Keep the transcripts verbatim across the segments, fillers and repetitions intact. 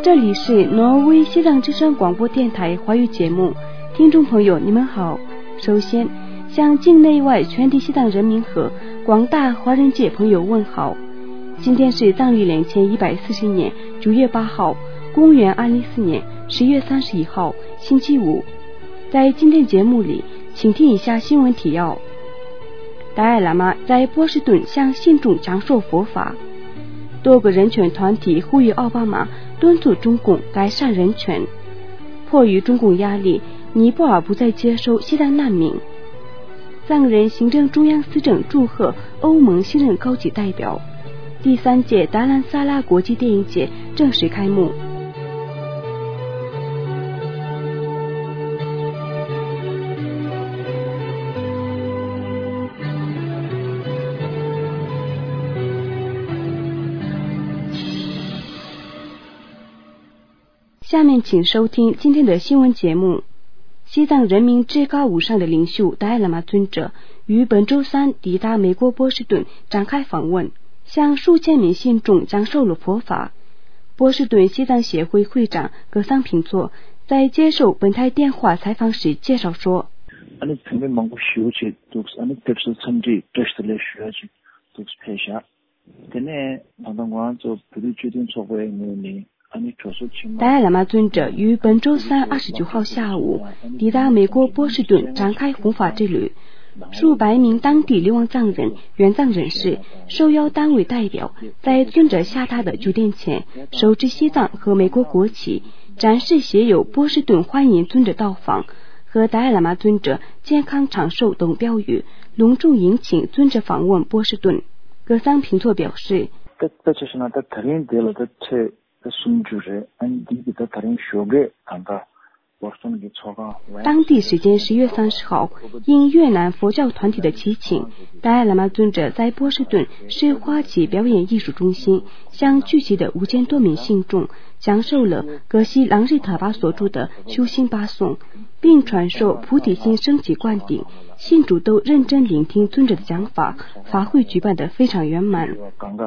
这里是挪威西藏之声广播电台华语节目，听众朋友你们好。首先向境内外全体西藏人民和广大华人界朋友问好。今天是藏历两千一百四十年九月八号，公元二零四年十月三十一号，星期五。在今天节目里，请听以下新闻提要：达赖喇嘛在波士顿向信众讲授佛法。多个人权团体呼吁奥巴马敦促中共改善人权。迫于中共压力，尼泊尔不再接收西藏难民。藏人行政中央司政祝贺欧盟新任高级代表。第三届达兰萨拉国际电影节正式开幕。下面请收听今天的新闻节目。西藏人民至高无上的领袖达赖喇嘛尊者于本周三抵达美国波士顿展开访问，向数千名信众讲授了佛法。波士顿西藏协会会长格桑平措在接受本台电话采访时介绍说，达赖喇嘛尊者于本周三二十九号下午抵达美国波士顿展开弘法之旅，数百名当地流亡藏人、援藏人士、受邀单位代表在尊者下榻的酒店前手持西藏和美国国旗，展示写有波士顿欢迎尊者到访和达赖喇嘛尊者健康长寿等标语，隆重迎请尊者访问波士顿。格桑平措表示，当地时间十月三十号，应越南佛教团体的祈请，达赖喇嘛尊者在波士顿市花旗表演艺术中心向聚集的五千多名信众讲授了格西朗日塔巴所著的修心八颂，并传授菩提心升起灌顶，信主都认真聆听尊者的讲法，法会举办得非常圆满。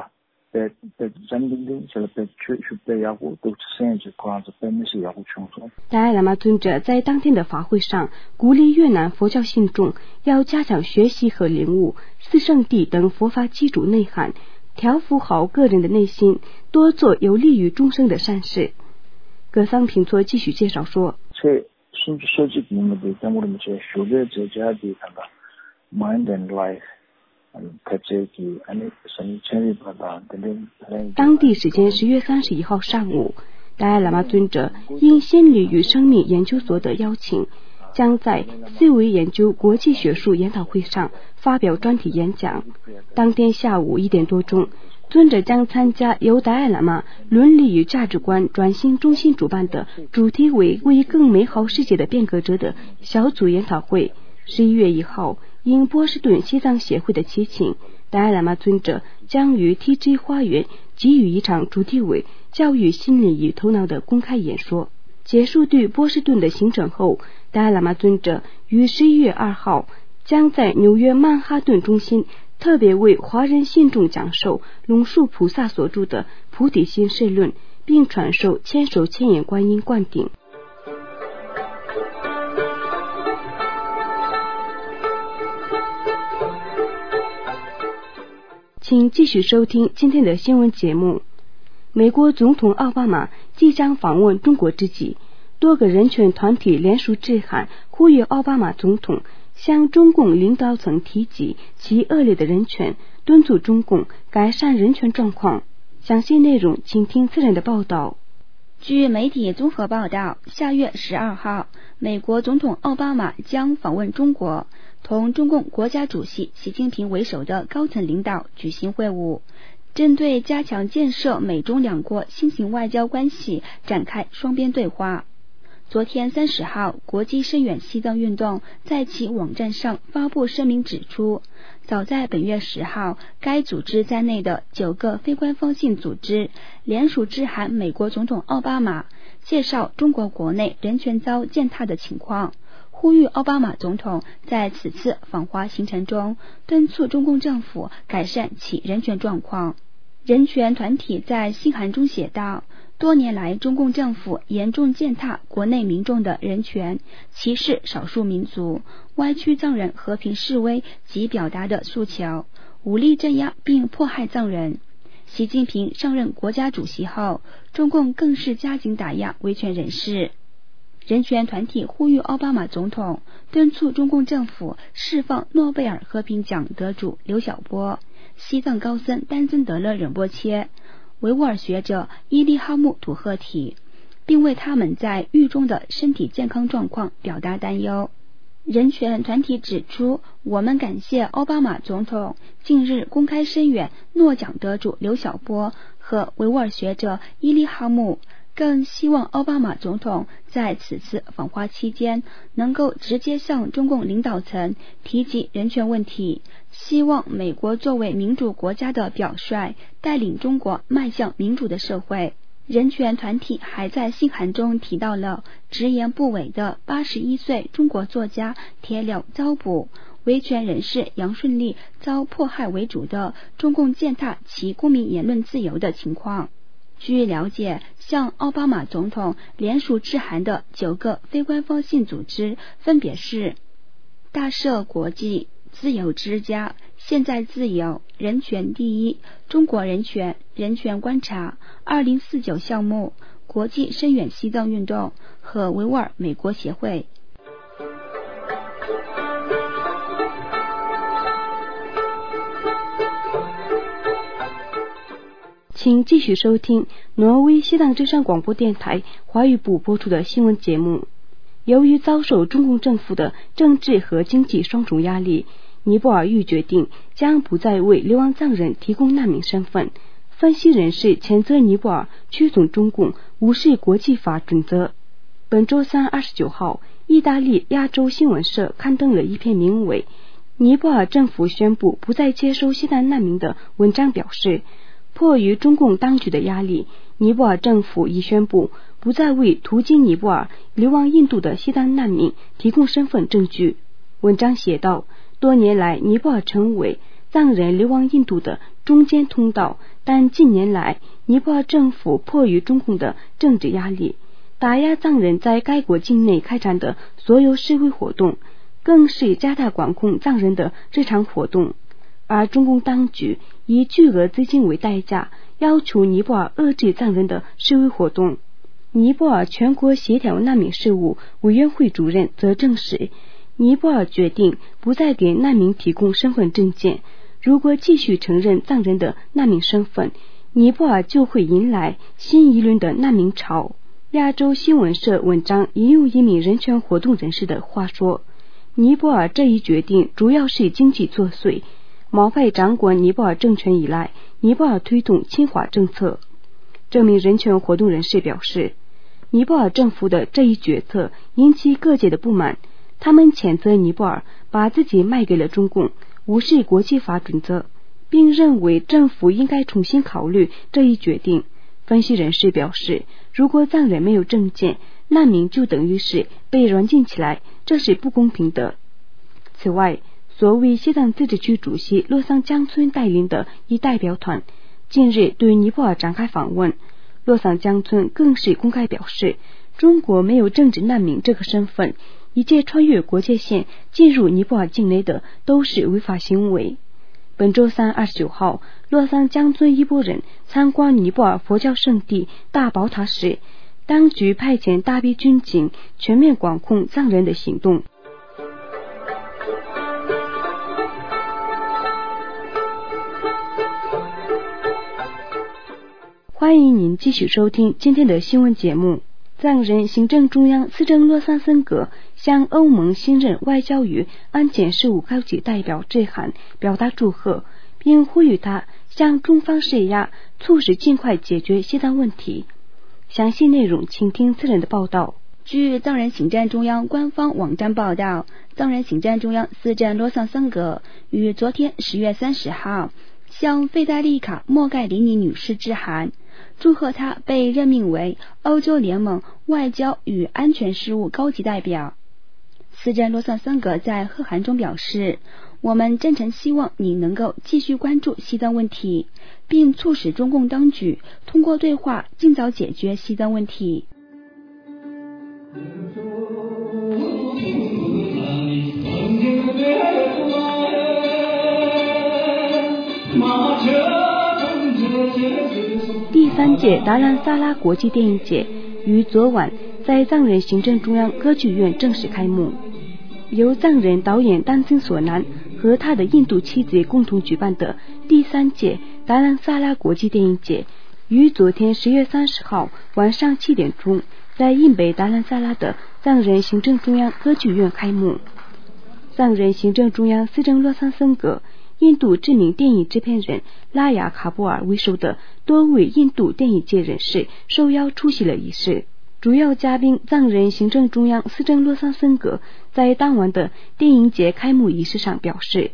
达赖喇嘛尊者在当天的法会上鼓励越南佛教信众要加强学习和领悟四圣谛等佛法基础内涵，调伏好个人的内心，多做有利于众生的善事。格桑平措继续介绍说，当地时间十月三十一号上午，达赖喇嘛尊者应心理与生命研究所的邀请，将在思维研究国际学术研讨会上发表专题演讲。当天下午一点多钟，尊者将参加由达赖喇嘛伦理与价值观转型中心主办的主题为为更美好世界的变革者的小组研讨会。十一月一号，因波士顿西藏协会的祈请，达赖喇嘛尊者将于 T G 花园给予一场主题为教育心理与头脑的公开演说。结束对波士顿的行程后，达赖喇嘛尊者于十一月二号将在纽约曼哈顿中心特别为华人信众讲授龙树菩萨所著的菩提心社论，并传授千手千眼观音灌顶。请继续收听今天的新闻节目。美国总统奥巴马即将访问中国之际，多个人权团体联署致函，呼吁奥巴马总统向中共领导层提及其恶劣的人权，敦促中共改善人权状况。详细内容请听自然的报道。 据媒体综合报道，下月十二号，美国总统奥巴马将访问中国，同中共国家主席习近平为首的高层领导举行会晤，针对加强建设美中两国新型外交关系展开双边对话。昨天三十号，国际声援西藏运动在其网站上发布声明指出，早在本月十号，该组织在内的九个非官方性组织联署致函美国总统奥巴马，介绍中国国内人权遭践踏的情况，呼吁奥巴马总统在此次访华行程中敦促中共政府改善其人权状况。人权团体在信函中写道， 多年来，中共政府严重践踏国内民众的人权，歧视少数民族，歪曲藏人和平示威及表达的诉求，武力镇压并迫害藏人。习近平上任国家主席后，中共更是加紧打压维权人士。人权团体呼吁奥巴马总统敦促中共政府释放诺贝尔和平奖得主刘晓波、西藏高僧丹增德勒仁波切、维吾尔学者伊利哈木土赫提，并为他们在狱中的身体健康状况表达担忧。人权团体指出，我们感谢奥巴马总统近日公开声援诺奖得主刘晓波和维吾尔学者伊利哈木，更希望奥巴马总统在此次访华期间能够直接向中共领导层提及人权问题，希望美国作为民主国家的表率，带领中国迈向民主的社会。人权团体还在信函中提到了直言不讳的八十一岁中国作家铁柳遭捕、维权人士杨顺利遭迫害为主的中共践踏其公民言论自由的情况。据了解，向奥巴马总统联署致函的九个非官方性组织分别是大社国际、自由之家、现在自由、人权第一、中国人权、人权观察、二零四九项目、国际深远西藏运动和维吾尔美国协会。 请继续收听挪威西藏之声广播电台华语部播出的新闻节目。由于遭受中共政府的政治和经济双重压力，尼泊尔欲决定将不再为流亡藏人提供难民身份。分析人士谴责尼泊尔屈从中共，无视国际法准则。本周三二十九号，意大利亚洲新闻社刊登了一篇名为《尼泊尔政府宣布不再接收西藏难民》的文章，表示迫于中共当局的压力，尼泊尔政府已宣布不再为途经尼泊尔流亡印度的西藏难民提供身份证据。文章写道，多年来尼泊尔成为藏人流亡印度的中间通道，但近年来尼泊尔政府迫于中共的政治压力，打压藏人在该国境内开展的所有示威活动，更是加大管控藏人的日常活动。而中共当局以巨额资金为代价，要求尼泊尔遏制藏人的示威活动。尼泊尔全国协调难民事务委员会主任则证实，尼泊尔决定不再给难民提供身份证件，如果继续承认藏人的难民身份，尼泊尔就会迎来新一轮的难民潮。亚洲新闻社文章引用一名人权活动人士的话说，尼泊尔这一决定主要是经济作祟。毛派掌管尼泊尔政权以来，尼泊尔推动亲华政策。这名人权活动人士表示，尼泊尔政府的这一决策引起各界的不满，他们谴责尼泊尔把自己卖给了中共，无视国际法准则，并认为政府应该重新考虑这一决定。分析人士表示，如果藏人没有证件，难民就等于是被软禁起来，这是不公平的。此外，所谓西藏自治区主席洛桑江村带领的一代表团近日对尼泊尔展开访问。洛桑江村更是公开表示，中国没有政治难民这个身份，一切穿越国界线进入尼泊尔境内的都是违法行为。本周三二十九号，洛桑江村一拨人参观尼泊尔佛教圣地大宝塔时，当局派遣大批军警全面管控藏人的行动。欢迎您继续收听今天的新闻节目。藏人行政中央司政洛桑森格向欧盟新任外交与安全事务高级代表致函，表达祝贺，并呼吁他向中方施压，促使尽快解决西藏问题。详细内容请听次人的报道。 据藏人行政中央官方网站报道，藏人行政中央司政洛桑森格于昨天十月三十号向费代利卡·莫盖里尼女士致函，祝贺她被任命为欧洲联盟外交与安全事务高级代表。司政洛桑森格在贺函中表示， 我们真诚希望你能够继续关注西藏问题，并促使中共当局通过对话尽早解决西藏问题。 第三届达兰萨拉国际电影节于昨晚在藏人行政中央歌剧院正式开幕。由藏人导演丹增索南和他的印度妻子共同举办的第三届达兰萨拉国际电影节于昨天十月三十号晚上七点钟在印北达兰萨拉的藏人行政中央歌剧院开幕。藏人行政中央司政洛桑森格、印度知名电影制片人拉雅卡布尔为首的多位印度电影界人士受邀出席了仪式。主要嘉宾藏人行政中央司政洛桑森格在当晚的电影节开幕仪式上表示，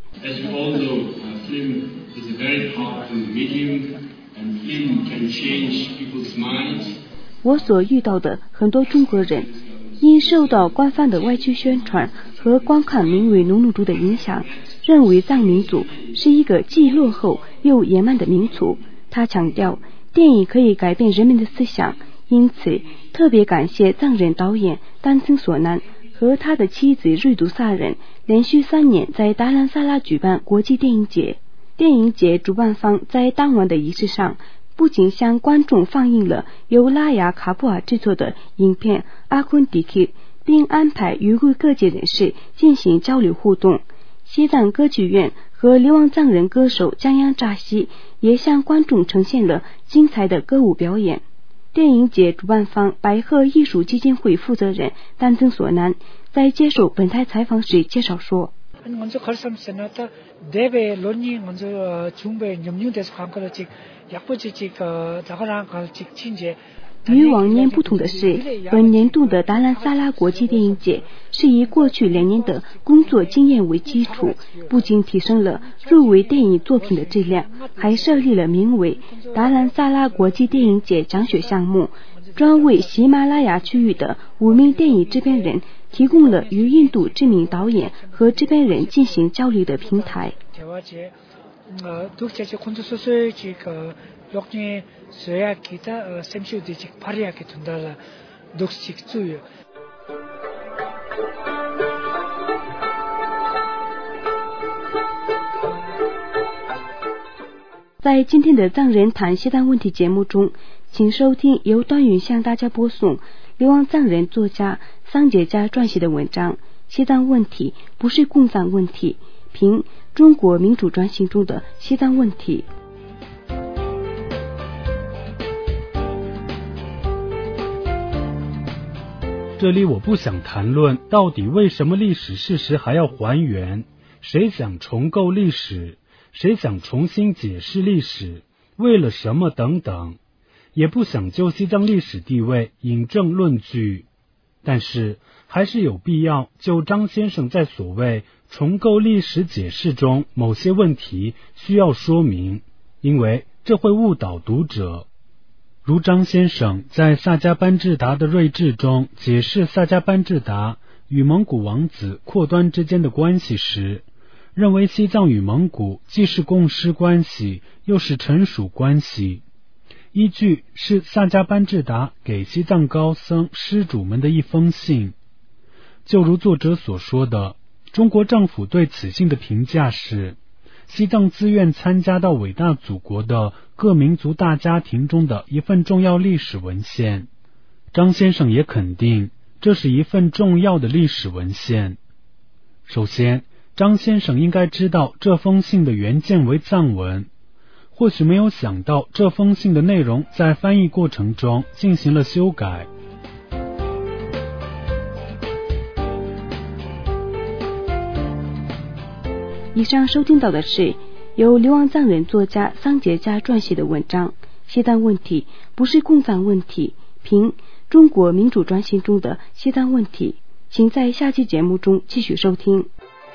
我所遇到的很多中国人因受到官方的外区宣传和观看名为农奴族的影响，认为藏民族是一个既落后又野蛮的民族。他强调电影可以改变人们的思想，因此特别感谢藏人导演丹增索南和他的妻子瑞杜萨人连续三年在达兰萨拉举办国际电影节。电影节主办方在当晚的仪式上不仅向观众放映了由拉雅卡布尔制作的影片《阿昆迪克》，并安排与会各界人士进行交流互动。西藏歌剧院和流亡藏人歌手江央扎西也向观众呈现了精彩的歌舞表演。电影节主办方白鹤艺术基金会负责人丹增索南在接受本台采访时介绍说，与往年不同的是，本年度的达兰萨拉国际电影节是以过去两年的工作经验为基础，不仅提升了入围电影作品的质量，还设立了名为达兰萨拉国际电影节奖学项目，专为喜马拉雅区域的五名电影制片人提供了与印度知名导演和制片人进行交流的平台。在今天的藏人谈西藏问题节目中，请收听由段云向大家播送流亡藏人作家桑杰家撰写的文章《西藏问题不是共藏问题》，评中国民主转型中的西藏问题。 这里我不想谈论到底为什么历史事实还要还原，谁想重构历史，谁想重新解释历史，为了什么等等，也不想就西藏历史地位引证论据。但是还是有必要就张先生在所谓重构历史解释中某些问题需要说明，因为这会误导读者。如张先生在萨迦班智达的睿智中解释萨迦班智达与蒙古王子阔端之间的关系时，认为西藏与蒙古既是共师关系又是臣属关系，依据是萨迦班智达给西藏高僧施主们的一封信。就如作者所说的，中国政府对此信的评价是西藏自愿参加到伟大祖国的各民族大家庭中的一份重要历史文献。张先生也肯定这是一份重要的历史文献。首先，张先生应该知道这封信的原件为藏文，或许没有想到这封信的内容在翻译过程中进行了修改。 以上收听到的是由流亡藏人作家桑杰家撰写的文章《西藏问题不是共藏问题》，评中国民主转型中的西藏问题。请在下期节目中继续收听。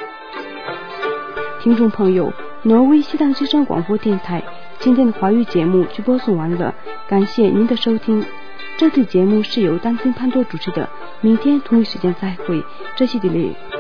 听众朋友，挪威西藏之声广播电台今天的华语节目就播送完了，感谢您的收听。这次节目是由丹增潘多主持的，明天同一时间再会。这期的里。